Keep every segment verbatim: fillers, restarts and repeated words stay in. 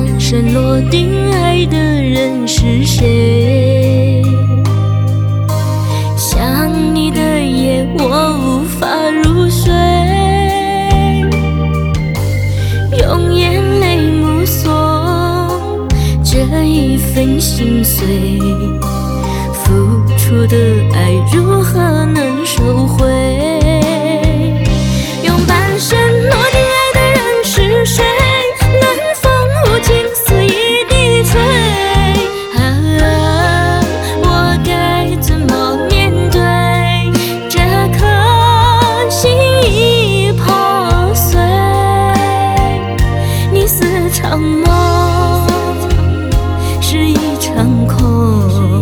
身落定，爱的人是谁？想你的夜，我无法入睡，用眼泪目送这一份心碎。付出的爱如何能收回？用半生落定爱的人是谁？冷风无情，肆意低垂。啊，我该怎么面对这颗心已破碎？你似场梦，是一场空。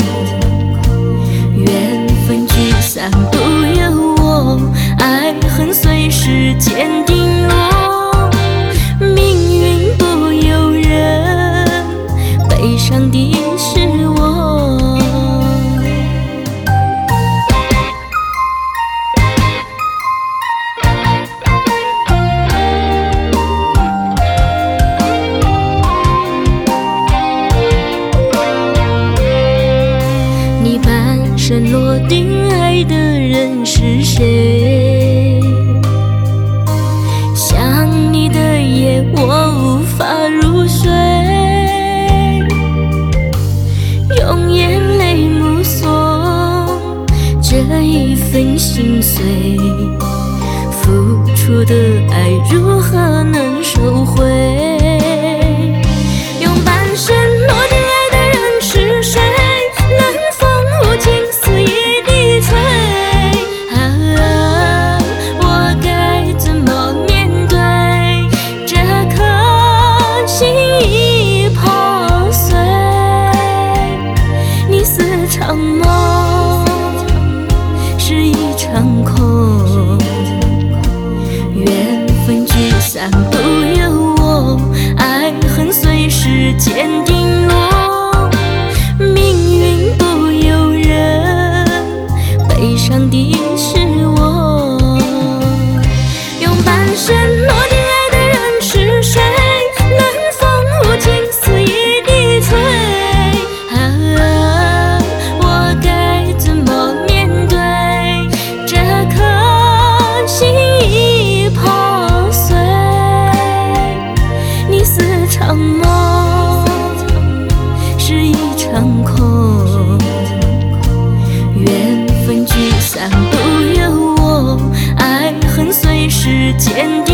缘分聚散不由我，爱恨随时间定落。命运不由人，悲伤的是我。你半生落定，爱的人是谁？想你的夜，我无法入睡，用眼泪目送这一份心碎。付出的爱如何能收回？用半生落定爱的人是谁？冷风无情，肆意低垂。啊，我该怎么面对这颗心已破碎？你似场梦，是一场空。缘分聚散不由我，爱恨随时间定落。命运不由人，悲伤的是我。用半生落定爱的人是谁？冷风无情，肆意低垂。啊，我该怎么面对这颗心已破碎？你似场梦，是一场空。缘分聚散不由我，爱恨随时间